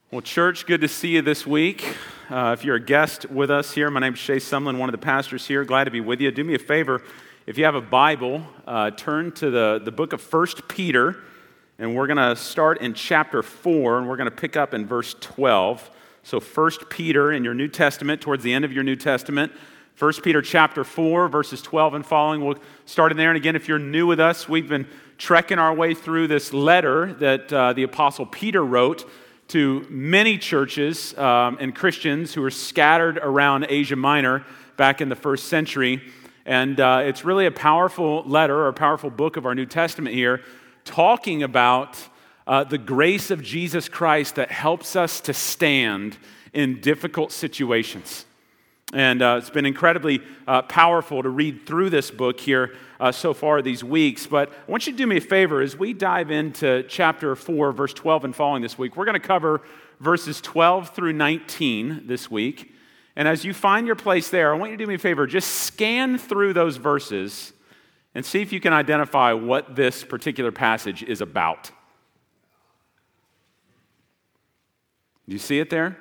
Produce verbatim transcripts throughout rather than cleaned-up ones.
Well, church, good to see you this week. Uh, if you're a guest with us here, my name is Shay Sumlin, one of the pastors here. Glad to be with you. Do me a favor, if you have a Bible, uh, turn to the, the book of First Peter, and we're going to start in chapter four, and we're going to pick up in verse twelve. So First Peter in your New Testament, towards the end of your New Testament, First Peter chapter four, verses twelve and following. We'll start in there. And again, if you're new with us, we've been trekking our way through this letter that uh, the Apostle Peter wrote to many churches um, and Christians who were scattered around Asia Minor back in the first century. And uh, it's really a powerful letter or a powerful book of our New Testament here, talking about uh, the grace of Jesus Christ that helps us to stand in difficult situations. And uh, it's been incredibly uh, powerful to read through this book here uh, so far these weeks. But I want you to do me a favor as we dive into chapter four, verse twelve and following this week. We're going to cover verses twelve through nineteen this week. And as you find your place there, I want you to do me a favor. Just scan through those verses and see if you can identify what this particular passage is about. Do you see it there?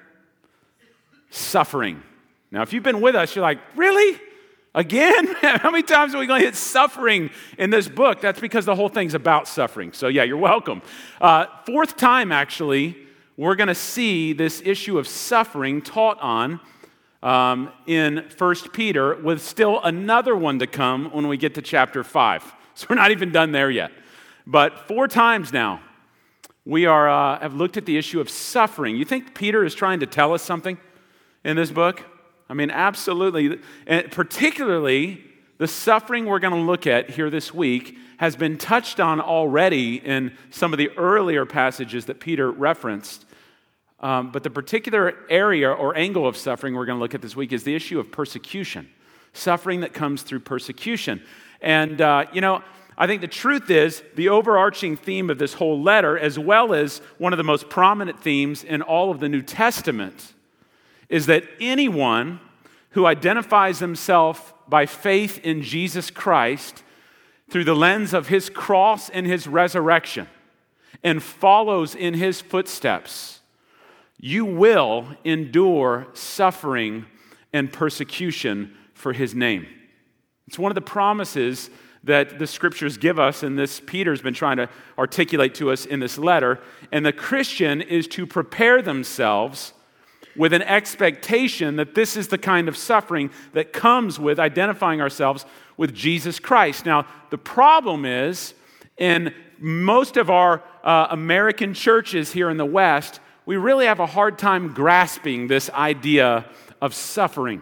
Suffering. Now, if you've been with us, you're like, really? Again? How many times are we going to hit suffering in this book? That's because the whole thing's about suffering. So yeah, you're welcome. Uh, fourth time, actually, we're going to see this issue of suffering taught on um, in First Peter, with still another one to come when we get to chapter five. So we're not even done there yet. But four times now, we are uh, have looked at the issue of suffering. You think Peter is trying to tell us something in this book? I mean, absolutely. And particularly, the suffering we're going to look at here this week has been touched on already in some of the earlier passages that Peter referenced. Um, but the particular area or angle of suffering we're going to look at this week is the issue of persecution. Suffering that comes through persecution. And, uh, you know, I think the truth is the overarching theme of this whole letter, as well as one of the most prominent themes in all of the New Testament, is that anyone who identifies himself by faith in Jesus Christ through the lens of his cross and his resurrection and follows in his footsteps, you will endure suffering and persecution for his name. It's one of the promises that the scriptures give us, and this Peter's been trying to articulate to us in this letter. And the Christian is to prepare themselves with an expectation that this is the kind of suffering that comes with identifying ourselves with Jesus Christ. Now, the problem is, in most of our uh, American churches here in the West, we really have a hard time grasping this idea of suffering.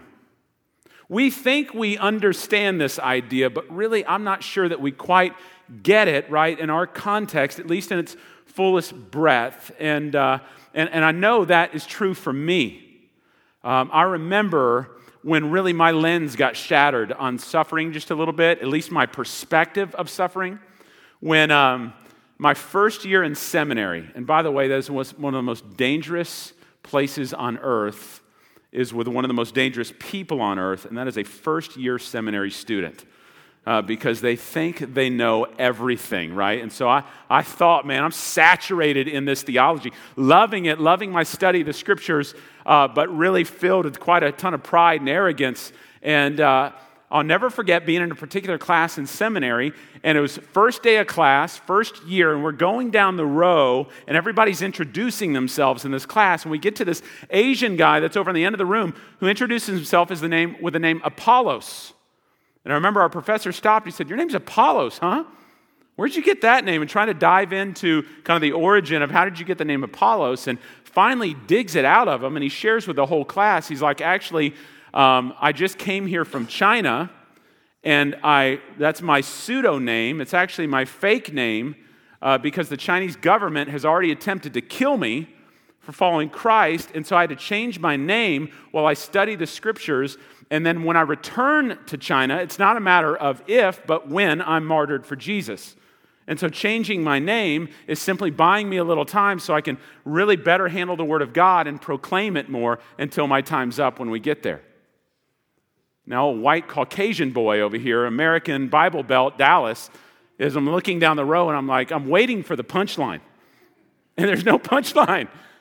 We think we understand this idea, but really I'm not sure that we quite get it right in our context, at least in its fullest breadth. And uh, And, and I know that is true for me. Um, I remember when really my lens got shattered on suffering just a little bit, at least my perspective of suffering, when um, my first year in seminary, and by the way, that was one of the most dangerous places on earth, is with one of the most dangerous people on earth, and that is a first-year seminary student. Uh, because they think they know everything, right? And so I, I thought, man, I'm saturated in this theology, loving it, loving my study of the scriptures, uh, but really filled with quite a ton of pride and arrogance. And uh, I'll never forget being in a particular class in seminary, and it was first day of class, first year, and we're going down the row, and everybody's introducing themselves in this class, and we get to this Asian guy that's over on the end of the room who introduces himself as the name with the name Apollos. And I remember our professor stopped. He said, "Your name's Apollos, huh? Where'd you get that name?" And trying to dive into kind of the origin of how did you get the name Apollos, and finally digs it out of him, and he shares with the whole class. He's like, actually, um, I just came here from China, and I that's my pseudo name. It's actually my fake name uh, because the Chinese government has already attempted to kill me for following Christ, and so I had to change my name while I study the scriptures. And then when I return to China, it's not a matter of if, but when I'm martyred for Jesus. And so changing my name is simply buying me a little time so I can really better handle the Word of God and proclaim it more until my time's up when we get there. Now, a white Caucasian boy over here, American Bible Belt, Dallas, is I'm looking down the row and I'm like, I'm waiting for the punchline. And there's no punchline.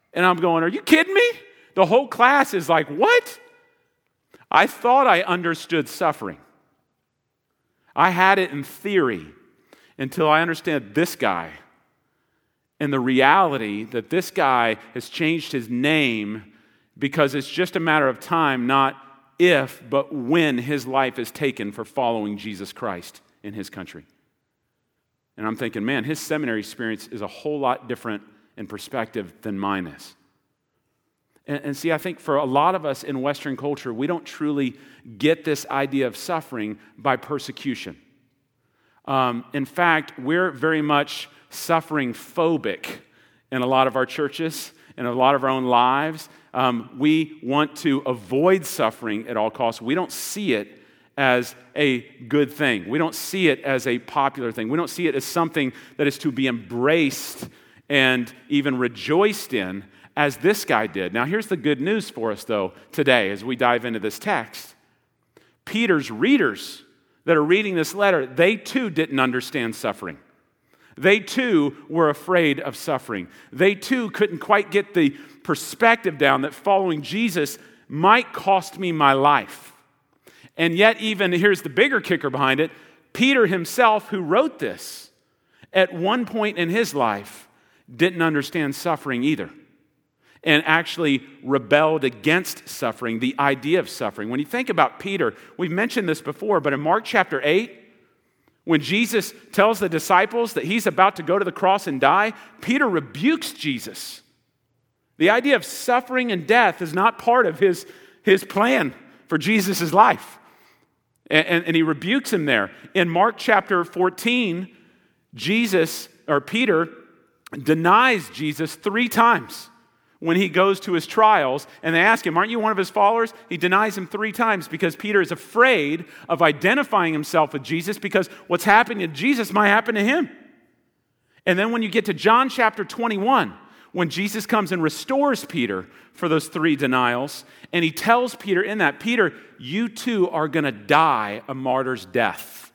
And I'm going, are you kidding me? The whole class is like, what? I thought I understood suffering. I had it in theory until I understood this guy and the reality that this guy has changed his name because it's just a matter of time, not if, but when his life is taken for following Jesus Christ in his country. And I'm thinking, man, his seminary experience is a whole lot different in perspective than mine is. And, and see, I think for a lot of us in Western culture, we don't truly get this idea of suffering by persecution. Um, in fact, we're very much suffering phobic in a lot of our churches, in a lot of our own lives. Um, we want to avoid suffering at all costs. We don't see it as a good thing. We don't see it as a popular thing. We don't see it as something that is to be embraced and even rejoiced in as this guy did. Now, here's the good news for us, though, today as we dive into this text. Peter's readers that are reading this letter, they too didn't understand suffering. They too were afraid of suffering. They too couldn't quite get the perspective down that following Jesus might cost me my life. And yet, even, here's the bigger kicker behind it, Peter himself, who wrote this, at one point in his life, didn't understand suffering either, and actually rebelled against suffering, the idea of suffering. When you think about Peter, we've mentioned this before, but in Mark chapter eight, when Jesus tells the disciples that he's about to go to the cross and die, Peter rebukes Jesus. The idea of suffering and death is not part of his, his plan for Jesus' life. And, and, and he rebukes him there. In Mark chapter fourteen, Jesus, or Peter, denies Jesus three times when he goes to his trials, and they ask him, aren't you one of his followers? He denies him three times because Peter is afraid of identifying himself with Jesus because what's happening to Jesus might happen to him. And then when you get to John chapter twenty-one, when Jesus comes and restores Peter for those three denials, and he tells Peter in that, Peter, you too are going to die a martyr's death.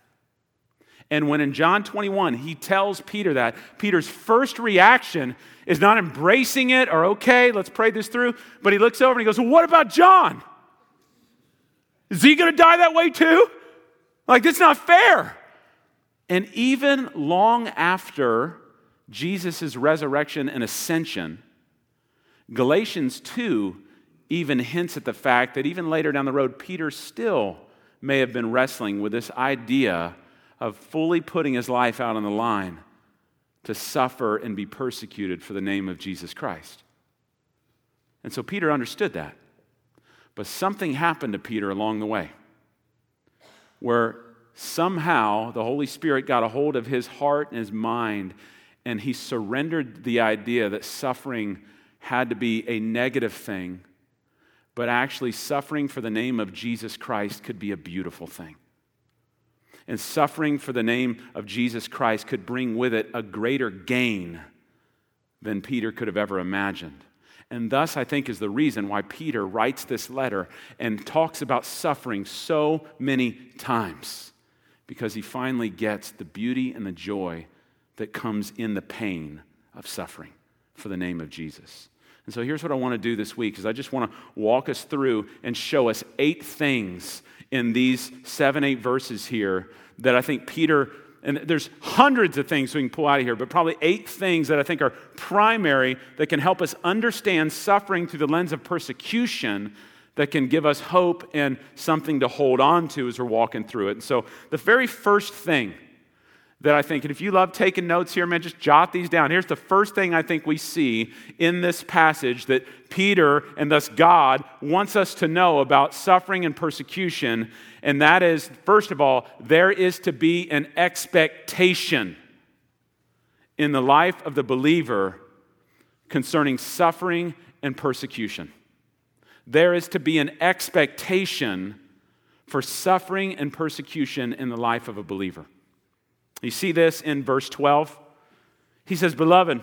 And when in John twenty-one, he tells Peter that, Peter's first reaction is not embracing it or, okay, let's pray this through, but he looks over and he goes, well, what about John? Is he going to die that way too? Like, that's not fair. And even long after Jesus' resurrection and ascension, Galatians two even hints at the fact that even later down the road, Peter still may have been wrestling with this idea of fully putting his life out on the line to suffer and be persecuted for the name of Jesus Christ. And so Peter understood that. But something happened to Peter along the way where somehow the Holy Spirit got a hold of his heart and his mind, and he surrendered the idea that suffering had to be a negative thing, but actually suffering for the name of Jesus Christ could be a beautiful thing. And suffering for the name of Jesus Christ could bring with it a greater gain than Peter could have ever imagined. And thus, I think, is the reason why Peter writes this letter and talks about suffering so many times, because he finally gets the beauty and the joy that comes in the pain of suffering for the name of Jesus. And so here's what I want to do this week, is I just want to walk us through and show us eight things in these seven, eight verses here that I think Peter, and there's hundreds of things we can pull out of here, but probably eight things that I think are primary that can help us understand suffering through the lens of persecution, that can give us hope and something to hold on to as we're walking through it. And so the very first thing that I think, and if you love taking notes here, man, just jot these down. Here's the first thing I think we see in this passage that Peter and thus God wants us to know about suffering and persecution, and that is, first of all, there is to be an expectation in the life of the believer concerning suffering and persecution. There is to be an expectation for suffering and persecution in the life of a believer. You see this in verse twelve. He says, beloved,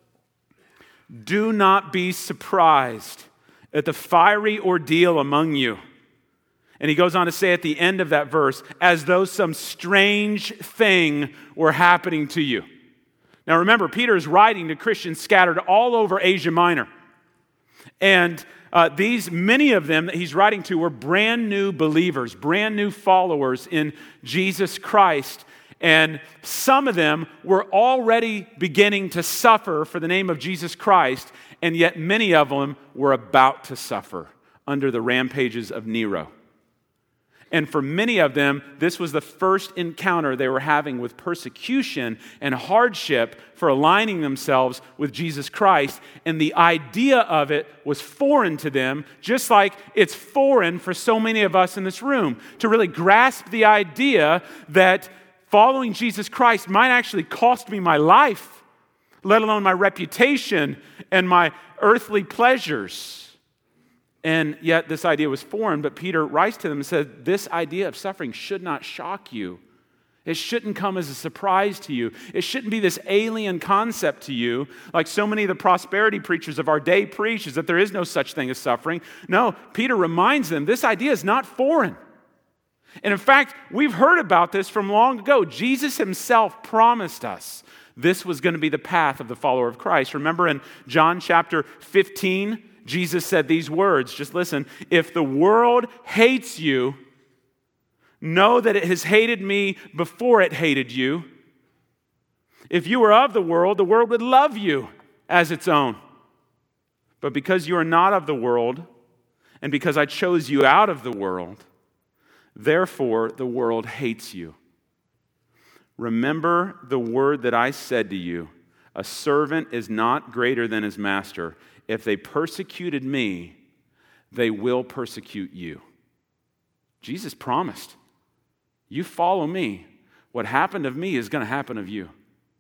do not be surprised at the fiery ordeal among you. And he goes on to say at the end of that verse, as though some strange thing were happening to you. Now remember, Peter is writing to Christians scattered all over Asia Minor. And uh, these, many of them that he's writing to were brand new believers, brand new followers in Jesus Christ. And some of them were already beginning to suffer for the name of Jesus Christ, and yet many of them were about to suffer under the rampages of Nero. And for many of them, this was the first encounter they were having with persecution and hardship for aligning themselves with Jesus Christ. And the idea of it was foreign to them, just like it's foreign for so many of us in this room to really grasp the idea that following Jesus Christ might actually cost me my life, let alone my reputation and my earthly pleasures. And yet this idea was foreign, but Peter writes to them and said, this idea of suffering should not shock you. It shouldn't come as a surprise to you. It shouldn't be this alien concept to you, like so many of the prosperity preachers of our day preach, is that there is no such thing as suffering. No, Peter reminds them this idea is not foreign. And in fact, we've heard about this from long ago. Jesus himself promised us this was going to be the path of the follower of Christ. Remember in John chapter fifteen, Jesus said these words, just listen, if the world hates you, know that it has hated me before it hated you. If you were of the world, the world would love you as its own. But because you are not of the world, and because I chose you out of the world, therefore the world hates you. Remember the word that I said to you, a servant is not greater than his master. If they persecuted me, they will persecute you. Jesus promised, you follow me, what happened of me is going to happen of you.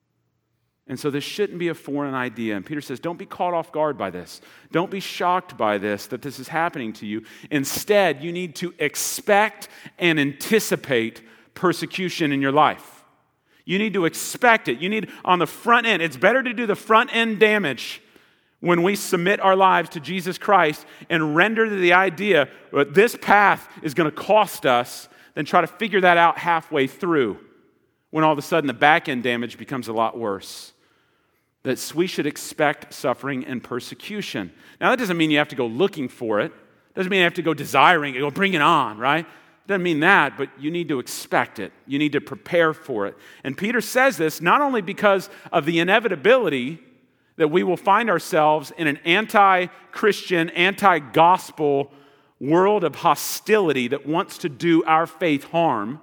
And so this shouldn't be a foreign idea. And Peter says, don't be caught off guard by this. Don't be shocked by this, that this is happening to you. Instead, you need to expect and anticipate persecution in your life. You need to expect it. You need on the front end. It's better to do the front end damage when we submit our lives to Jesus Christ and render to the idea that this path is going to cost us, than try to figure that out halfway through when all of a sudden the back end damage becomes a lot worse. That we should expect suffering and persecution. Now that doesn't mean you have to go looking for it. Doesn't mean you have to go desiring it, go bring it on, right? Doesn't mean that, but you need to expect it. You need to prepare for it. And Peter says this not only because of the inevitability that we will find ourselves in an anti-Christian, anti-gospel world of hostility that wants to do our faith harm,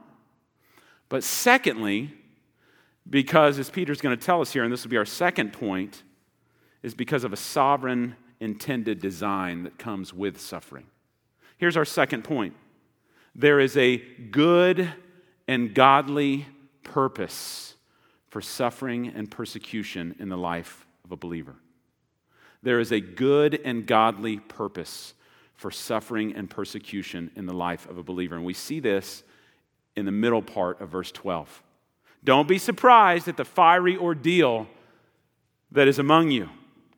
but secondly, because as Peter's going to tell us here, and this will be our second point, is because of a sovereign intended design that comes with suffering. Here's our second point. There is a good and godly purpose for suffering and persecution in the life of a believer. There is a good and godly purpose for suffering and persecution in the life of a believer. And we see this in the middle part of verse twelve. Don't be surprised at the fiery ordeal that is among you.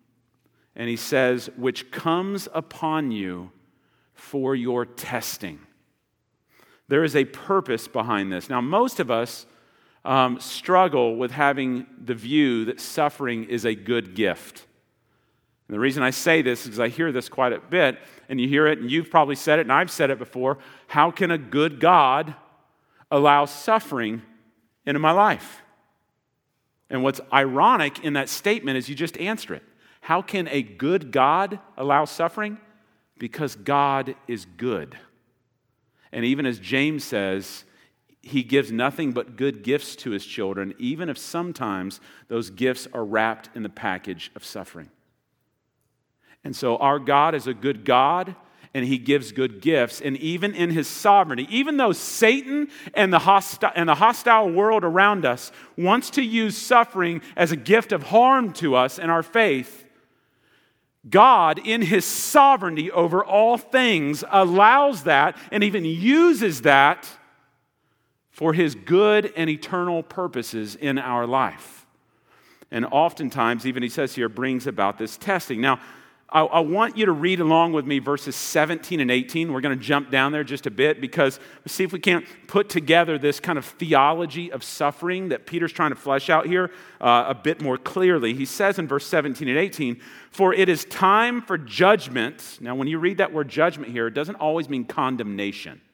And he says, which comes upon you for your testing. There is a purpose behind this. Now, most of us um, struggle with having the view that suffering is a good gift. And the reason I say this is because I hear this quite a bit, and you hear it, and you've probably said it, and I've said it before. How can a good God allow suffering into my life? And what's ironic in that statement is you just answer it. How can a good God allow suffering? Because God is good. And even as James says, he gives nothing but good gifts to his children, even if sometimes those gifts are wrapped in the package of suffering. And so our God is a good God, and he gives good gifts. And even in his sovereignty, even though Satan and the hostile, and the hostile world around us wants to use suffering as a gift of harm to us in our faith, God, in his sovereignty over all things, allows that and even uses that for his good and eternal purposes in our life. And oftentimes, even he says here, brings about this testing. Now, I, I want you to read along with me verses seventeen and eighteen. We're going to jump down there just a bit because we'll see if we can't put together this kind of theology of suffering that Peter's trying to flesh out here uh, a bit more clearly. He says in verse seventeen and eighteen, "For it is time for judgment." Now, when you read that word judgment here, it doesn't always mean condemnation.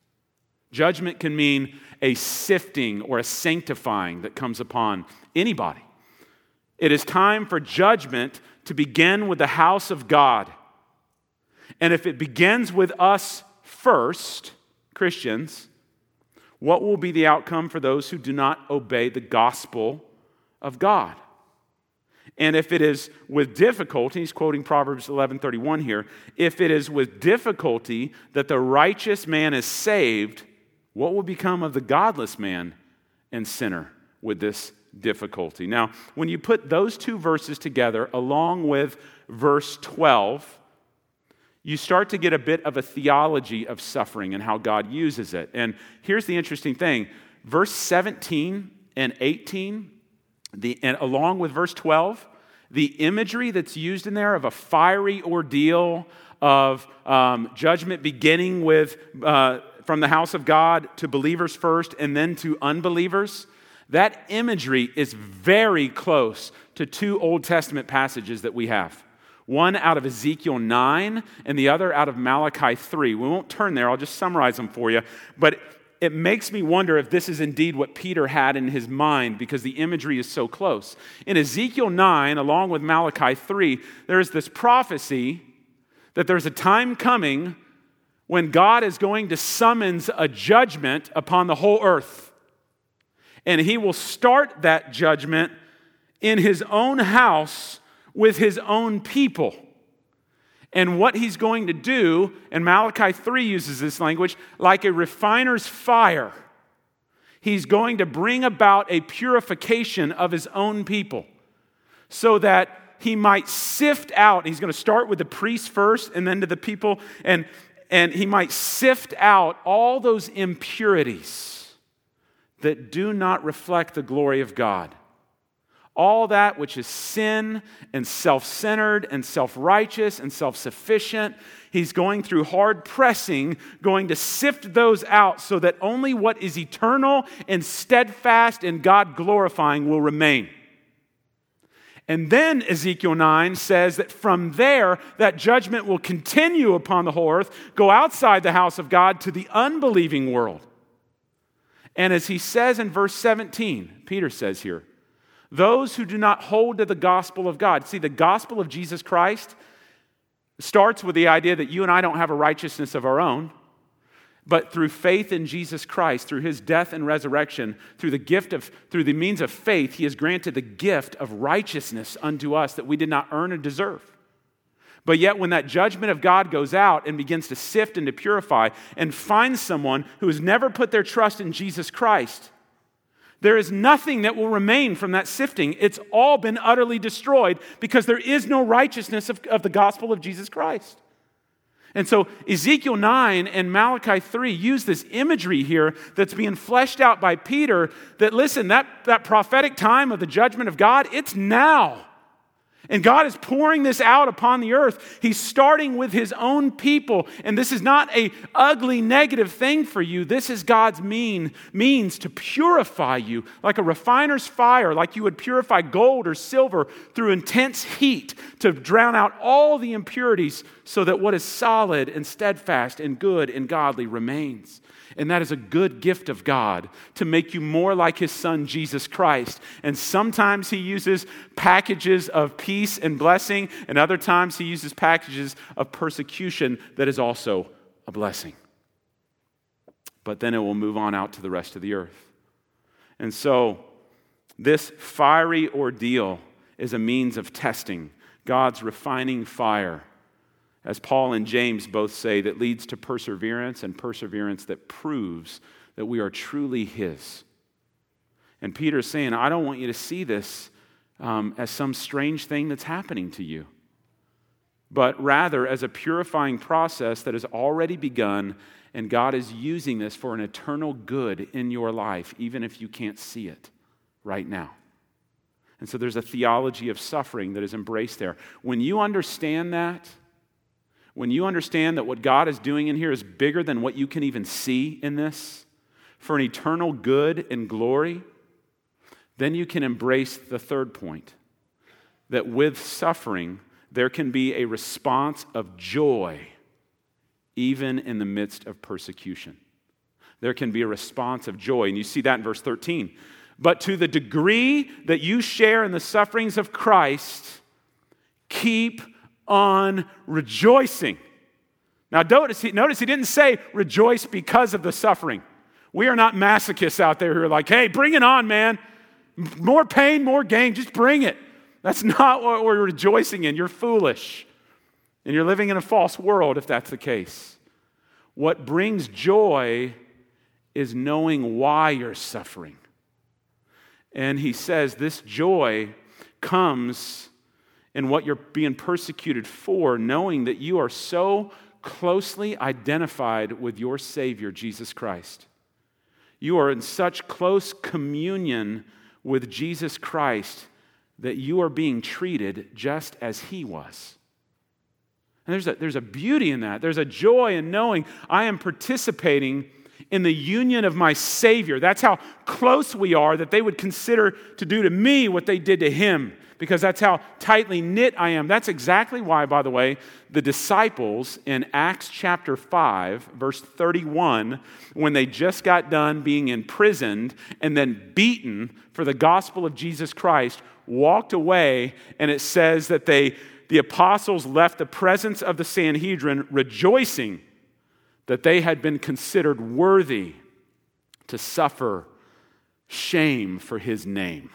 Judgment can mean a sifting or a sanctifying that comes upon anybody. It is time for judgment to begin with the house of God. And if it begins with us first, Christians, what will be the outcome for those who do not obey the gospel of God? And if it is with difficulty, he's quoting Proverbs eleven thirty-one here, if it is with difficulty that the righteous man is saved, what will become of the godless man and sinner with this difficulty? Now, when you put those two verses together along with verse twelve, you start to get a bit of a theology of suffering and how God uses it. And here's the interesting thing. Verse seventeen and eighteen, the, and along with verse twelve, the imagery that's used in there of a fiery ordeal, of um, judgment beginning with uh, from the house of God to believers first and then to unbelievers, that imagery is very close to two Old Testament passages that we have. One out of Ezekiel nine and the other out of Malachi three. We won't turn there, I'll just summarize them for you. But it makes me wonder if this is indeed what Peter had in his mind because the imagery is so close. In Ezekiel nine, along with Malachi three, there is this prophecy that there's a time coming when God is going to summons a judgment upon the whole earth. And he will start that judgment in his own house with his own people. And what he's going to do, and Malachi three uses this language, like a refiner's fire, he's going to bring about a purification of his own people so that he might sift out. He's going to start with the priests first and then to the people, and, and he might sift out all those impurities that do not reflect the glory of God. All that which is sin and self-centered and self-righteous and self-sufficient, he's going through hard pressing, going to sift those out so that only what is eternal and steadfast and God-glorifying will remain. And then Ezekiel nine says that from there, that judgment will continue upon the whole earth, go outside the house of God to the unbelieving world. And as he says in verse seventeen, Peter says here, those who do not hold to the gospel of God. See, the gospel of Jesus Christ starts with the idea that you and I don't have a righteousness of our own, but through faith in Jesus Christ, through his death and resurrection, through the gift of, through the means of faith, he has granted the gift of righteousness unto us that we did not earn or deserve. But yet when that judgment of God goes out and begins to sift and to purify and finds someone who has never put their trust in Jesus Christ, there is nothing that will remain from that sifting. It's all been utterly destroyed because there is no righteousness of, of the gospel of Jesus Christ. And so Ezekiel nine and Malachi three use this imagery here that's being fleshed out by Peter that, listen, that, that prophetic time of the judgment of God, it's now. And God is pouring this out upon the earth. He's starting with his own people. And this is not an ugly, negative thing for you. This is God's mean, means to purify you like a refiner's fire, like you would purify gold or silver through intense heat to drown out all the impurities so that what is solid and steadfast and good and godly remains. And that is a good gift of God to make you more like his son, Jesus Christ. And sometimes he uses packages of peace and blessing, and other times he uses packages of persecution that is also a blessing. But then it will move on out to the rest of the earth. And so this fiery ordeal is a means of testing, God's refining fire. As Paul and James both say, that leads to perseverance, and perseverance that proves that we are truly his. And Peter's saying, I don't want you to see this um, as some strange thing that's happening to you, but rather as a purifying process that has already begun, and God is using this for an eternal good in your life, even if you can't see it right now. And so there's a theology of suffering that is embraced there. When you understand that, when you understand that what God is doing in here is bigger than what you can even see in this, for an eternal good and glory, then you can embrace the third point, that with suffering, there can be a response of joy even in the midst of persecution. There can be a response of joy, and you see that in verse thirteen. But to the degree that you share in the sufferings of Christ, keep on rejoicing. Now notice he, notice he didn't say rejoice because of the suffering. We are not masochists out there who are like, hey, bring it on, man. More pain, more gain, just bring it. That's not what we're rejoicing in. You're foolish. And you're living in a false world if that's the case. What brings joy is knowing why you're suffering. And he says this joy comes in what you're being persecuted for, knowing that you are so closely identified with your Savior, Jesus Christ. You are in such close communion with Jesus Christ that you are being treated just as he was. And there's a, there's a beauty in that. There's a joy in knowing I am participating in the union of my Savior. That's how close we are that they would consider to do to me what they did to him, because that's how tightly knit I am. That's exactly why, by the way, the disciples in Acts chapter five, verse thirty-one, when they just got done being imprisoned and then beaten for the gospel of Jesus Christ, walked away, and it says that they, the apostles left the presence of the Sanhedrin rejoicing that they had been considered worthy to suffer shame for his name.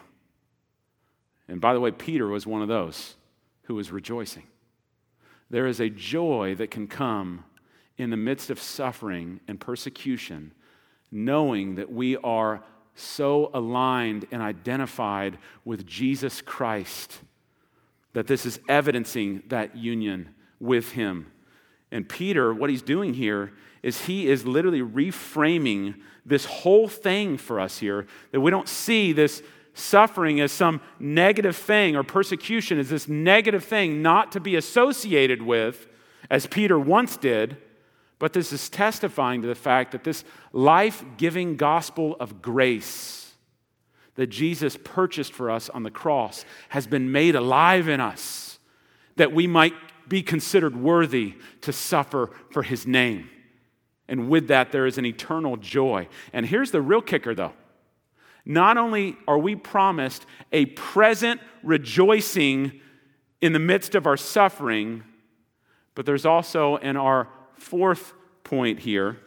And by the way, Peter was one of those who was rejoicing. There is a joy that can come in the midst of suffering and persecution, knowing that we are so aligned and identified with Jesus Christ that this is evidencing that union with him. And Peter, what he's doing here is he is literally reframing this whole thing for us here, that we don't see this suffering as some negative thing, or persecution as this negative thing not to be associated with, as Peter once did, but this is testifying to the fact that this life-giving gospel of grace that Jesus purchased for us on the cross has been made alive in us, that we might be considered worthy to suffer for his name. And with that, there is an eternal joy. And here's the real kicker, though. Not only are we promised a present rejoicing in the midst of our suffering, but there's also, in our fourth point here,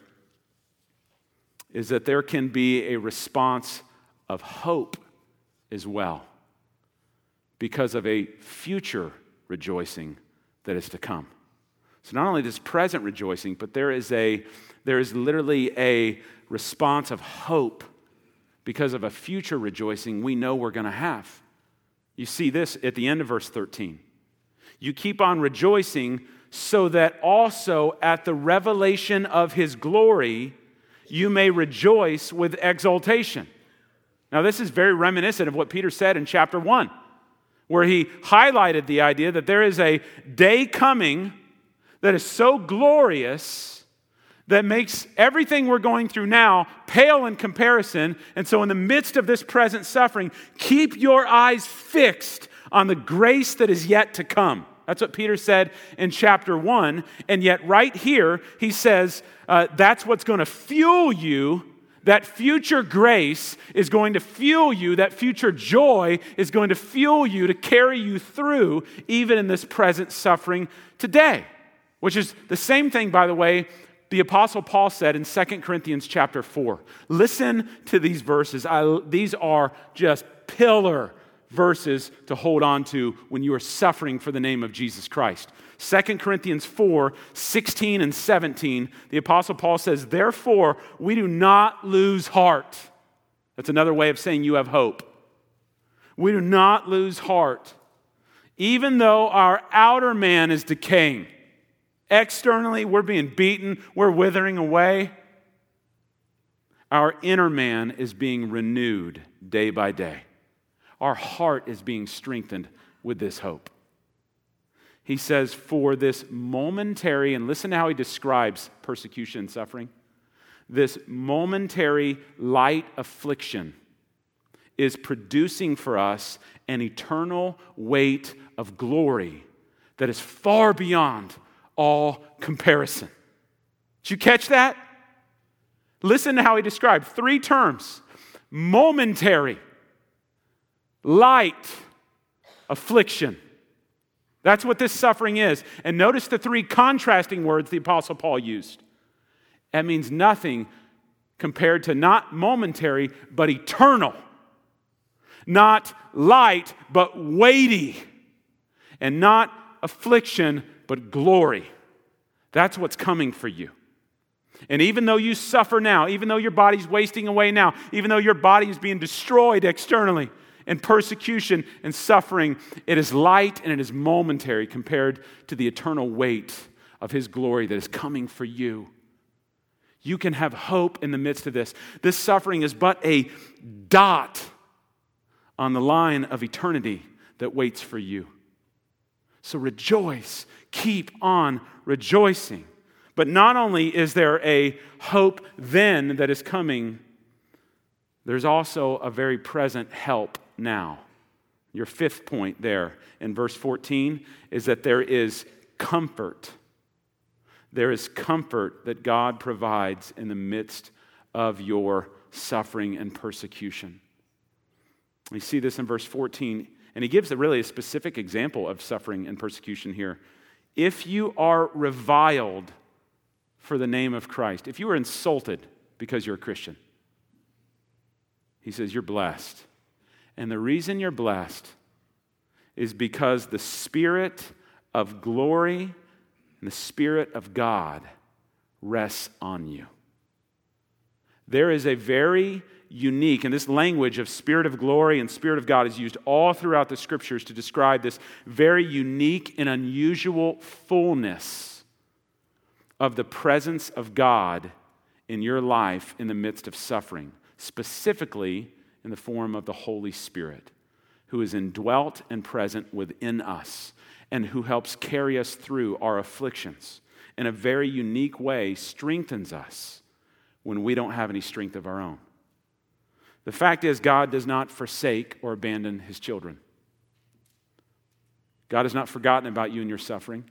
is that there can be a response of hope as well, because of a future rejoicing that is to come. So not only this present rejoicing, but there is a there is literally a response of hope because of a future rejoicing we know we're going to have. You see this at the end of verse thirteen. You keep on rejoicing so that also at the revelation of his glory you may rejoice with exultation. Now this is very reminiscent of what Peter said in chapter one, where he highlighted the idea that there is a day coming that is so glorious that makes everything we're going through now pale in comparison. And so in the midst of this present suffering, keep your eyes fixed on the grace that is yet to come. That's what Peter said in chapter one. And yet right here, he says uh, that's what's going to fuel you. That future grace is going to fuel you. That future joy is going to fuel you to carry you through even in this present suffering today. Which is the same thing, by the way, the Apostle Paul said in Second Corinthians chapter four. Listen to these verses. I, these are just pillar verses to hold on to when you are suffering for the name of Jesus Christ. Second Corinthians four, sixteen and seventeen, the Apostle Paul says, therefore, we do not lose heart. That's another way of saying you have hope. We do not lose heart, even though our outer man is decaying. Externally, we're being beaten, we're withering away. Our inner man is being renewed day by day. Our heart is being strengthened with this hope. He says, for this momentary, and listen to how he describes persecution and suffering. This momentary light affliction is producing for us an eternal weight of glory that is far beyond all comparison. Did you catch that? Listen to how he described three terms: momentary, light, affliction. That's what this suffering is. And notice the three contrasting words the Apostle Paul used. That means nothing compared to not momentary, but eternal. Not light, but weighty. And not affliction, but glory. That's what's coming for you. And even though you suffer now, even though your body's wasting away now, even though your body is being destroyed externally, and persecution and suffering, it is light and it is momentary compared to the eternal weight of His glory that is coming for you. You can have hope in the midst of this. This suffering is but a dot on the line of eternity that waits for you. So rejoice. Keep on rejoicing. But not only is there a hope then that is coming, there's also a very present help now. Your fifth point there in verse fourteen is that there is comfort. There is comfort that God provides in the midst of your suffering and persecution. We see this in verse fourteen, and he gives a really a specific example of suffering and persecution here. If you are reviled for the name of Christ, if you are insulted because you're a Christian, he says you're blessed. And the reason you're blessed is because the Spirit of glory and the Spirit of God rests on you. There is a very unique, and this language of Spirit of glory and Spirit of God is used all throughout the Scriptures to describe this very unique and unusual fullness of the presence of God in your life in the midst of suffering, specifically in the form of the Holy Spirit, who is indwelt and present within us and who helps carry us through our afflictions in a very unique way, strengthens us when we don't have any strength of our own. The fact is, God does not forsake or abandon His children. God has not forgotten about you in your suffering.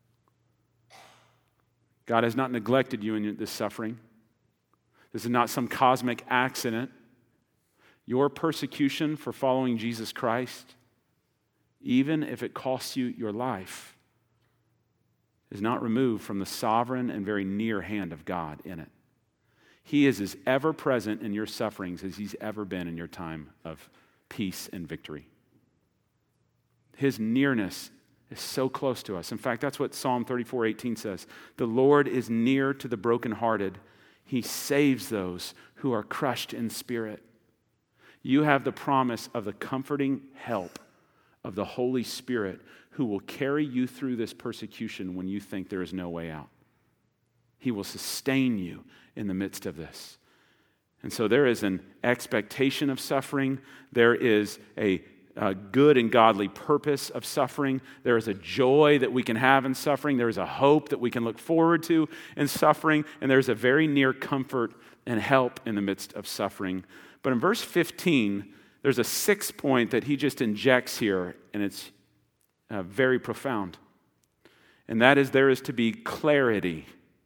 God has not neglected you in this suffering. This is not some cosmic accident. Your persecution for following Jesus Christ, even if it costs you your life, is not removed from the sovereign and very near hand of God in it. He is as ever present in your sufferings as He's ever been in your time of peace and victory. His nearness is so close to us. In fact, that's what Psalm thirty-four eighteen says. The Lord is near to the brokenhearted. He saves those who are crushed in spirit. You have the promise of the comforting help of the Holy Spirit who will carry you through this persecution when you think there is no way out. He will sustain you in the midst of this. And so there is an expectation of suffering. There is a, a good and godly purpose of suffering. There is a joy that we can have in suffering. There is a hope that we can look forward to in suffering. And there's a very near comfort and help in the midst of suffering. But in verse fifteen, there's a sixth point that he just injects here, and it's uh, very profound. And that is there is to be clarity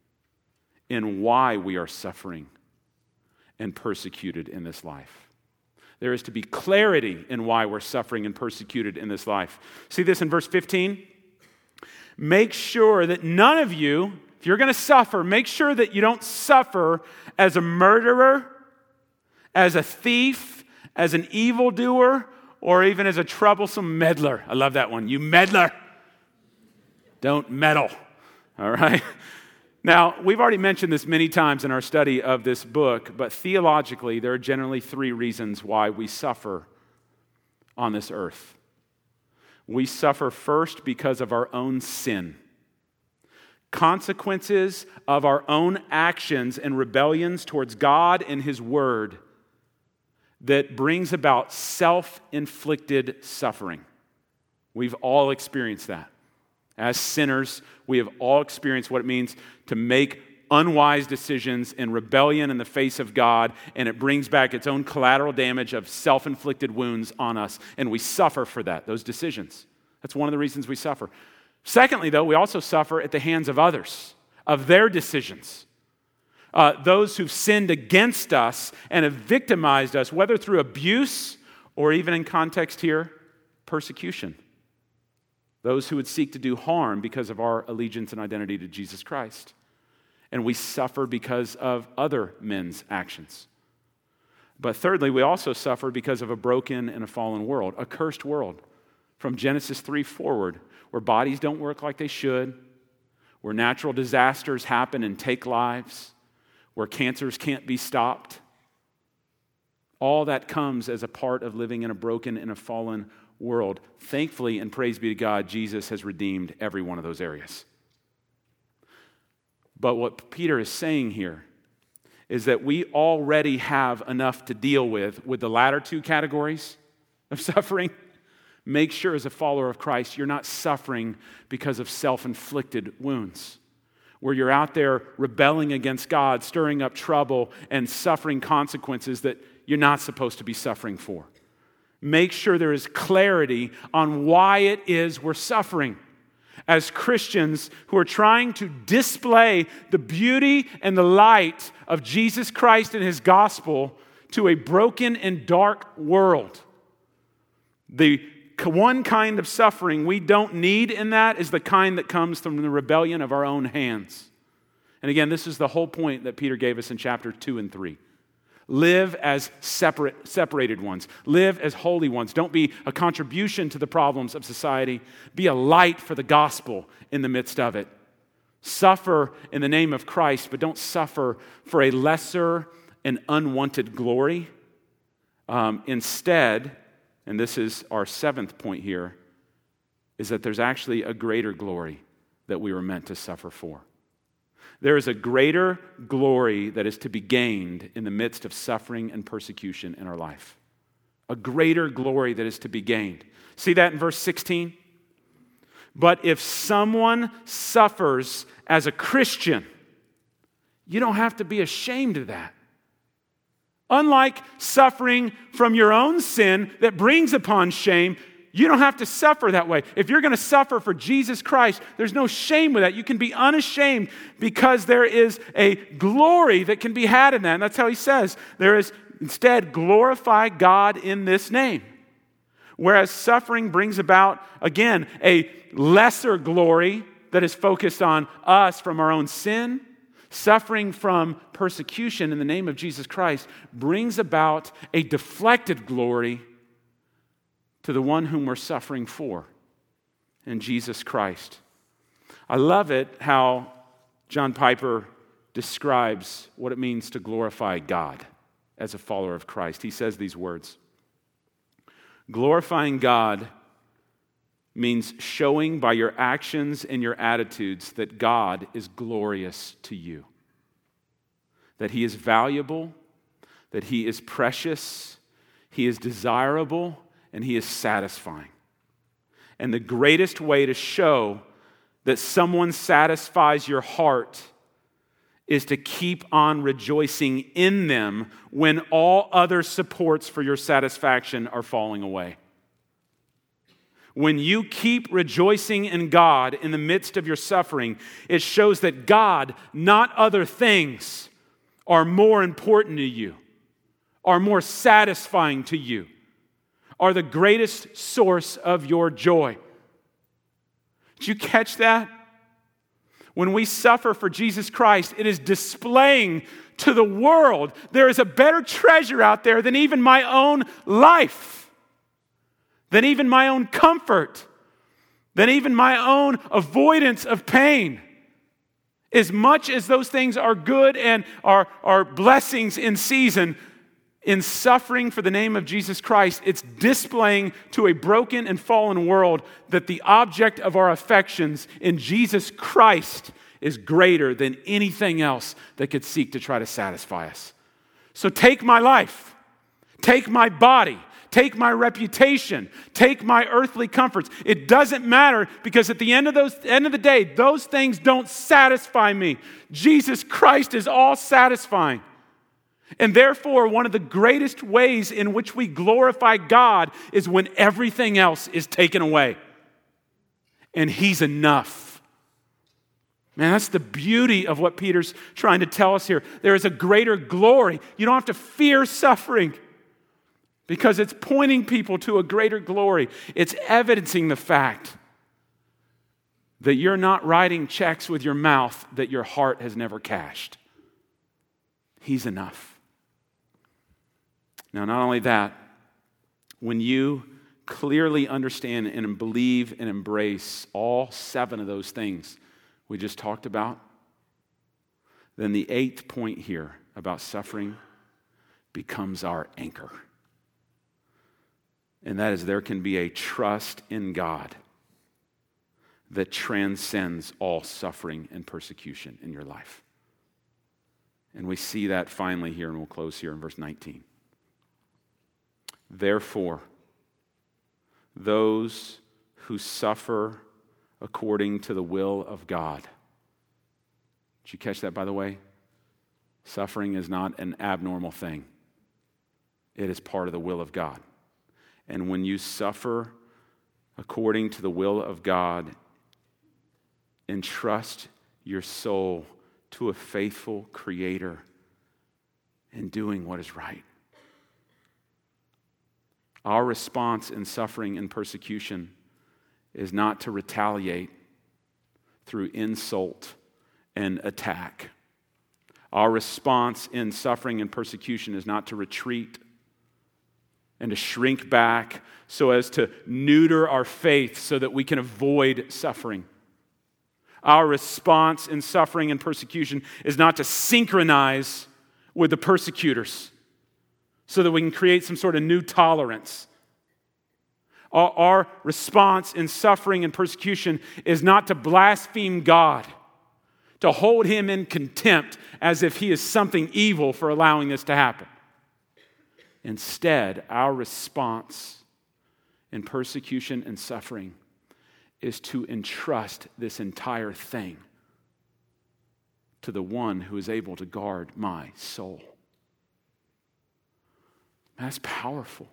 in why we are suffering and persecuted in this life. There is to be clarity in why we're suffering and persecuted in this life. See this in verse fifteen? Make sure that none of you, if you're going to suffer, make sure that you don't suffer as a murderer, as a thief, as an evildoer, or even as a troublesome meddler. I love that one. You meddler. Don't meddle. All right? Now, we've already mentioned this many times in our study of this book, but theologically, there are generally three reasons why we suffer on this earth. We suffer first because of our own sin. Consequences of our own actions and rebellions towards God and His Word that brings about self-inflicted suffering. We've all experienced that. As sinners, we have all experienced what it means to make unwise decisions in rebellion in the face of God, and it brings back its own collateral damage of self-inflicted wounds on us, and we suffer for that, those decisions. That's one of the reasons we suffer. Secondly, though, we also suffer at the hands of others, of their decisions. Uh, those who've sinned against us and have victimized us, whether through abuse or even in context here, persecution. Those who would seek to do harm because of our allegiance and identity to Jesus Christ. And we suffer because of other men's actions. But thirdly, we also suffer because of a broken and a fallen world, a cursed world. From Genesis three forward, where bodies don't work like they should, where natural disasters happen and take lives, where cancers can't be stopped. All that comes as a part of living in a broken and a fallen world. Thankfully, and praise be to God, Jesus has redeemed every one of those areas. But what Peter is saying here is that we already have enough to deal with with the latter two categories of suffering. Make sure as a follower of Christ, you're not suffering because of self-inflicted wounds, where you're out there rebelling against God, stirring up trouble, and suffering consequences that you're not supposed to be suffering for. Make sure there is clarity on why it is we're suffering. As Christians who are trying to display the beauty and the light of Jesus Christ and His gospel to a broken and dark world. The one kind of suffering we don't need in that is the kind that comes from the rebellion of our own hands. And again, this is the whole point that Peter gave us in chapter two and three. Live as separate, separated ones. Live as holy ones. Don't be a contribution to the problems of society. Be a light for the gospel in the midst of it. Suffer in the name of Christ, but don't suffer for a lesser and unwanted glory. Um, instead, and this is our seventh point here, is that there's actually a greater glory that we were meant to suffer for. There is a greater glory that is to be gained in the midst of suffering and persecution in our life. A greater glory that is to be gained. See that in verse sixteen? But if someone suffers as a Christian, you don't have to be ashamed of that. Unlike suffering from your own sin that brings upon shame, you don't have to suffer that way. If you're going to suffer for Jesus Christ, there's no shame with that. You can be unashamed because there is a glory that can be had in that. And that's how he says, there is instead glorify God in this name. Whereas suffering brings about, again, a lesser glory that is focused on us from our own sin. Suffering from persecution in the name of Jesus Christ brings about a deflected glory to the one whom we're suffering for, in Jesus Christ. I love it how John Piper describes what it means to glorify God as a follower of Christ. He says these words: glorifying God means showing by your actions and your attitudes that God is glorious to you, that He is valuable, that He is precious, He is desirable, and He is satisfying. And the greatest way to show that someone satisfies your heart is to keep on rejoicing in them when all other supports for your satisfaction are falling away. When you keep rejoicing in God in the midst of your suffering, it shows that God, not other things, are more important to you, are more satisfying to you, are the greatest source of your joy. Did you catch that? When we suffer for Jesus Christ, it is displaying to the world there is a better treasure out there than even my own life, than even my own comfort, than even my own avoidance of pain. As much as those things are good and are, are blessings in season, in suffering for the name of Jesus Christ, it's displaying to a broken and fallen world that the object of our affections in Jesus Christ is greater than anything else that could seek to try to satisfy us. So take my life. take my body, take my reputation, take my earthly comforts. It doesn't matter, because at the end of those end of the day, those things don't satisfy me. Jesus Christ is all satisfying. And therefore, one of the greatest ways in which we glorify God is when everything else is taken away. And He's enough. Man, that's the beauty of what Peter's trying to tell us here. There is a greater glory. You don't have to fear suffering, because it's pointing people to a greater glory. It's evidencing the fact that you're not writing checks with your mouth that your heart has never cashed. He's enough. Now, not only that, when you clearly understand and believe and embrace all seven of those things we just talked about, then the eighth point here about suffering becomes our anchor. And that is, there can be a trust in God that transcends all suffering and persecution in your life. And we see that finally here, and we'll close here in verse nineteen. Therefore, those who suffer according to the will of God. Did you catch that, by the way? Suffering is not an abnormal thing. It is part of the will of God. And when you suffer according to the will of God, entrust your soul to a faithful Creator in doing what is right. Our response in suffering and persecution is not to retaliate through insult and attack. Our response in suffering and persecution is not to retreat and to shrink back so as to neuter our faith so that we can avoid suffering. Our response in suffering and persecution is not to synchronize with the persecutors so that we can create some sort of new tolerance. Our, our response in suffering and persecution is not to blaspheme God, to hold Him in contempt as if He is something evil for allowing this to happen. Instead, our response in persecution and suffering is to entrust this entire thing to the one who is able to guard my soul. That's powerful.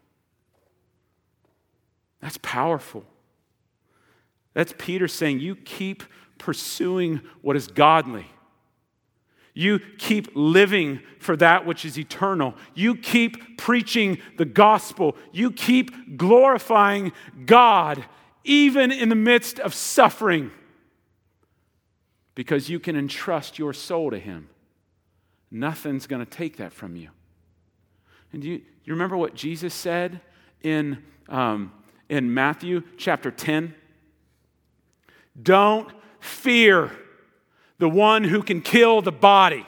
That's powerful. That's Peter saying, you keep pursuing what is godly. You keep living for that which is eternal. You keep preaching the gospel. You keep glorifying God even in the midst of suffering, because you can entrust your soul to Him. Nothing's going to take that from you. And you, you remember what Jesus said in, um, in Matthew chapter ten? Don't fear the one who can kill the body.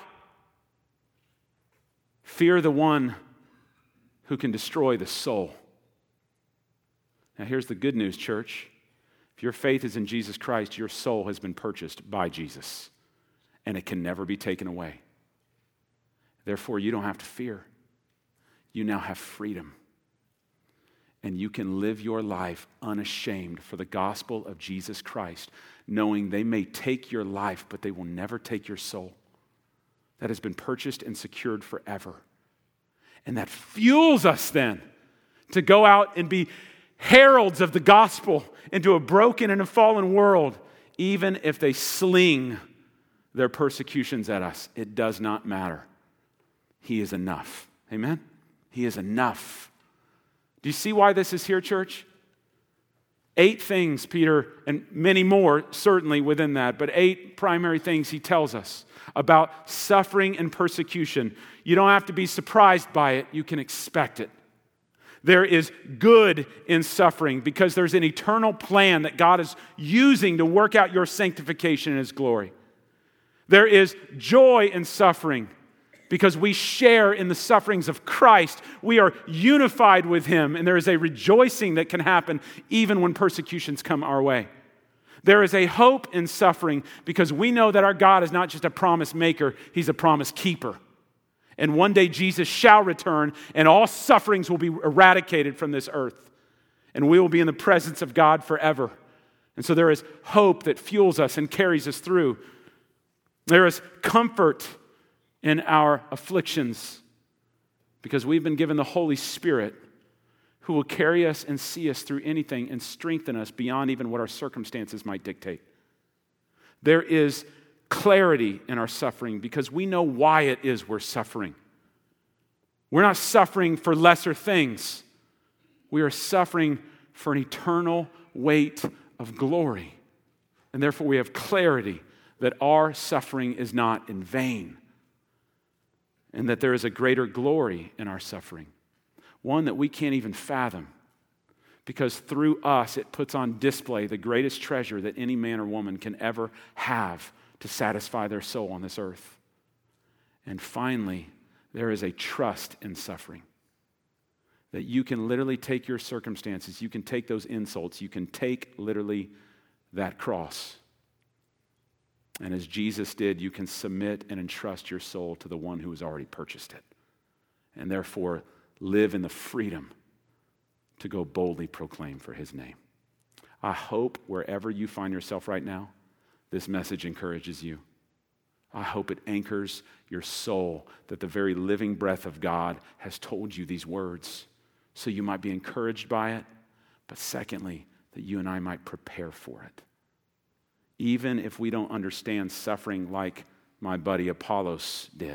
Fear the one who can destroy the soul. Now here's the good news, church. If your faith is in Jesus Christ, your soul has been purchased by Jesus, and it can never be taken away. Therefore, you don't have to fear. You now have freedom. And you can live your life unashamed for the gospel of Jesus Christ, knowing they may take your life, but they will never take your soul. That has been purchased and secured forever. And that fuels us then to go out and be heralds of the gospel into a broken and a fallen world, even if they sling their persecutions at us. It does not matter. He is enough. Amen? He is enough. Do you see why this is here, church? Eight things, Peter, and many more certainly within that, but eight primary things he tells us about suffering and persecution. You don't have to be surprised by it. You can expect it. There is good in suffering because there's an eternal plan that God is using to work out your sanctification in His glory. There is joy in suffering because we share in the sufferings of Christ. We are unified with Him, and there is a rejoicing that can happen even when persecutions come our way. There is a hope in suffering because we know that our God is not just a promise maker, He's a promise keeper. And one day Jesus shall return, and all sufferings will be eradicated from this earth. And we will be in the presence of God forever. And so there is hope that fuels us and carries us through. There is comfort in our afflictions because we've been given the Holy Spirit who will carry us and see us through anything and strengthen us beyond even what our circumstances might dictate. There is clarity in our suffering because we know why it is we're suffering. We're not suffering for lesser things. We are suffering for an eternal weight of glory. And therefore we have clarity that our suffering is not in vain and that there is a greater glory in our suffering, one that we can't even fathom because through us it puts on display the greatest treasure that any man or woman can ever have to satisfy their soul on this earth. And finally, there is a trust in suffering. That you can literally take your circumstances, you can take those insults, you can take literally that cross. And as Jesus did, you can submit and entrust your soul to the one who has already purchased it. And therefore, live in the freedom to go boldly proclaim for his name. I hope wherever you find yourself right now, this message encourages you. I hope it anchors your soul that the very living breath of God has told you these words so you might be encouraged by it, but secondly, that you and I might prepare for it. Even if we don't understand suffering like my buddy Apollos did,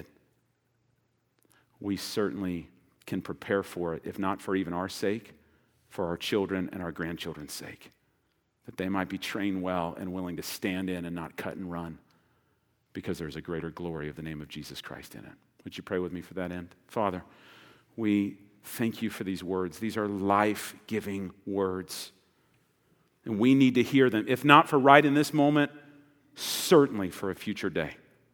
we certainly can prepare for it, if not for even our sake, for our children and our grandchildren's sake, that they might be trained well and willing to stand in and not cut and run because there's a greater glory of the name of Jesus Christ in it. Would you pray with me for that end? Father, we thank you for these words. These are life-giving words. And we need to hear them, if not for right in this moment, certainly for a future day.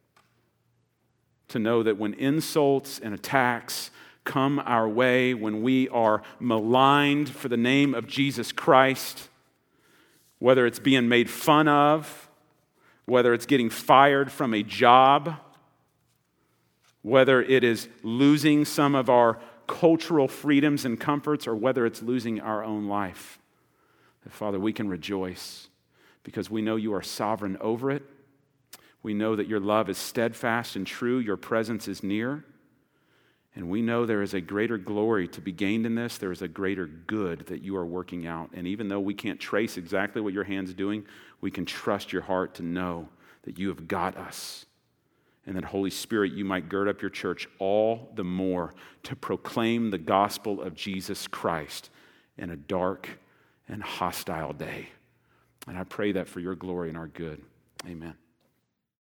To know that when insults and attacks come our way, when we are maligned for the name of Jesus Christ, whether it's being made fun of, whether it's getting fired from a job, whether it is losing some of our cultural freedoms and comforts, or whether it's losing our own life, Father, we can rejoice because we know you are sovereign over it. We know that your love is steadfast and true. Your presence is near. And we know there is a greater glory to be gained in this. There is a greater good that you are working out. And even though we can't trace exactly what your hand's doing, we can trust your heart to know that you have got us. And that, Holy Spirit, you might gird up your church all the more to proclaim the gospel of Jesus Christ in a dark and hostile day. And I pray that for your glory and our good. Amen.